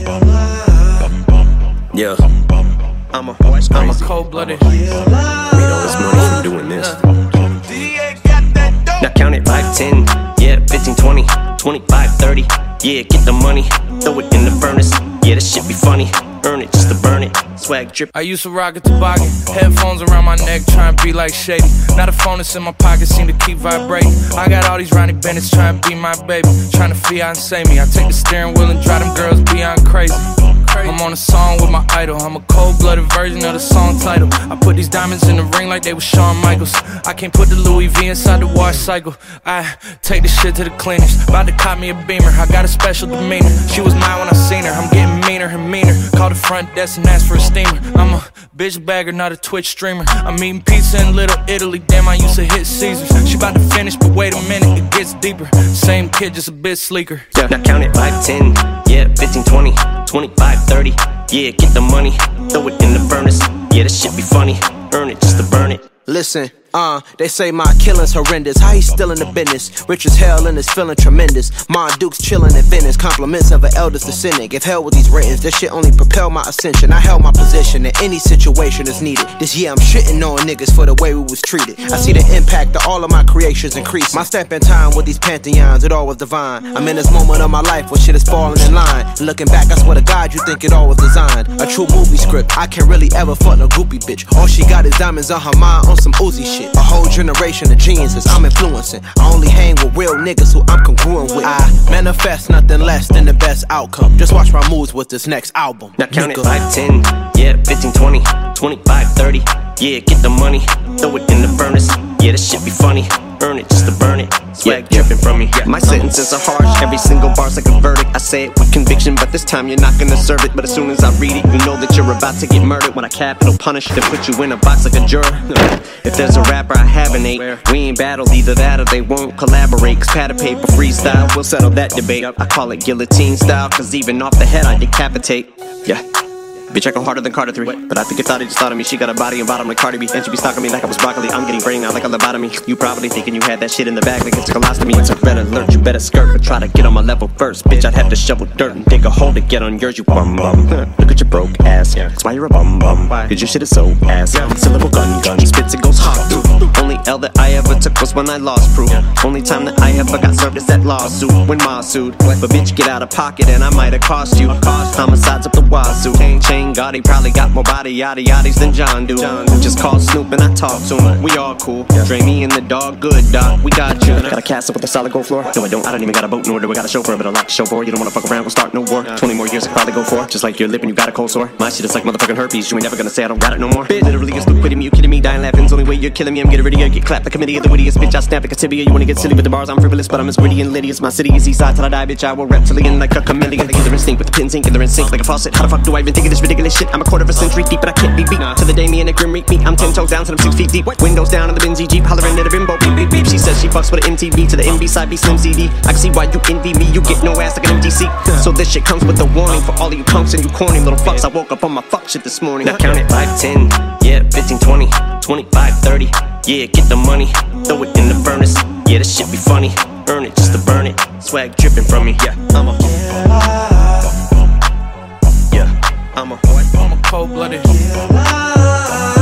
Yeah, I'm a cold-blooded. Made all this money from doing this. Now count it 5, 10, yeah, 15, 20, 25, 30. Yeah, get the money, throw it in the furnace. Yeah, this shit be funny. Earn it just to burn it. Swag drip. I used to rock a toboggan, headphones around my neck, trying to be like Shady. Now the phone that's in my pocket seem to keep vibrating. I got all these Ronnie Bennett's trying to be my baby, trying to fiancé me. I take the steering wheel and drive them girls beyond crazy. I'm on a song with my idol. I'm a cold-blooded version of the song title. I put these diamonds in the ring like they were Shawn Michaels. I can't put the Louis V inside the wash cycle. I take the shit to the cleaners. About to cop me a Beamer. I got a special demeanor. She was mine when I seen her. I'm getting meaner and meaner. Call the front desk and ask for a steamer. I'm a bitch bagger, not a Twitch streamer. I'm eating pizza in Little Italy. Damn, I used to hit Caesars. She about to finish, but wait a minute, it gets deeper. Same kid, just a bit sleeker. Yeah. Now count it 5, 10, yeah, 15, 20, 25, 30. Yeah, get the money, throw it in the furnace. Yeah, this shit be funny. Earn it just to burn it. Listen, they say my killing's horrendous. How he still in the business? Rich as hell and is feeling tremendous. Ma Duke's chillin' at Venice. Compliments of an eldest descendant. If hell with these ratings, this shit only propel my ascension. I held my position in any situation that's needed. This year I'm shitting on niggas for the way we was treated. I see the impact of all of my creations increase. My step in time with these pantheons, it all was divine. I'm in this moment of my life where shit is falling in line. And looking back, I swear to God, you think it all was designed. A true movie script. I can't really ever fuck no groupie bitch. All she got is diamonds on her mind on some Uzi shit. A whole generation of geniuses I'm influencing. I only hang with real niggas who I'm congruent with. I manifest nothing less than the best outcome. Just watch my moves with this next album. Now count it 5, 10, yeah, 15, 20, 25, 30. Yeah, get the money, throw it in the furnace. Yeah, this shit be funny. Earn it just to burn it. Swag dripping from me. My sentences are harsh, every single bar's like a verdict. I say it with conviction, but this time you're not gonna serve it. But as soon as I read it, you know that you're about to get murdered. When I capital punish, they put you in a box like a juror. If there's a rapper I haven't ate, we ain't battled, either that or they won't collaborate. Cause pad of paper freestyle, we'll settle that debate. I call it guillotine style, cause even off the head I decapitate. Yeah. Bitch, I go harder than Carter 3. But I think it thought it just thought of me. She got a body and bottom like Cardi B. And she be stalking me like I was broccoli. I'm getting brain out like a lobotomy. You probably thinking you had that shit in the bag like it's a colostomy. It's a red alert, you better skirt. But try to get on my level first. Bitch, I'd have to shovel dirt and dig a hole to get on yours, you bum bum. Look at your broke ass. That's why you're a bum bum. Cause your shit is so ass. It's a little gun. He spits, it goes hard through. Only L that I ever took was when I lost proof. Only time that I ever got served is that lawsuit when Ma sued. But bitch, get out of pocket and I might have cost you. Homicides up the wazoo. Chain Gotti probably got more body yaddy yaddies than John do. Just call Snoop and I talk to him. We all cool. Dre me and the dog, good dog. We got you. Got a castle with a solid gold floor? No, I don't. I don't even got a boat nor do I got a chauffeur, but a lot to show for. You don't wanna fuck around, we'll start no war. 20 more years I could probably go for. Just like your lip and you got a cold sore. My shit is like motherfucking herpes. You ain't never gonna say I don't got it no more. Literally, you're stupid me. You kidding me? Dying laughing. Only way you're killing me. I'm getting ready to get clapped. The committee of the wittiest bitch. I snap like a tibia. You wanna get silly with the bars? I'm frivolous, but I'm as witty and litty as my city is east side till I die, bitch. I will reptilian like a chameleon. Killer instinct with the pins ink, killer in sync like a faucet. How the fuck do I even think of this ridiculous shit? I'm a quarter of a century deep, but I can't be beat. To the day me and the grim reap me. I'm 10 toes down, so I'm 6 feet deep. Windows down in the Benzie Jeep, hollering at a bimbo. Beep beep beep. She says she fucks with an MTV to the MB side B Slim CD. I can see why you envy me. You get no ass like an MTC. So this shit comes with a warning for all of you punks and you corny little fucks. I woke up on my fuck shit this morning. Now count it 5, 10, yeah, 15, 20, 25, 30. Yeah, get the money, throw it in the furnace. Yeah, this shit be funny. Earn it just to burn it. Swag dripping from me. Yeah, I'm a cold-blooded.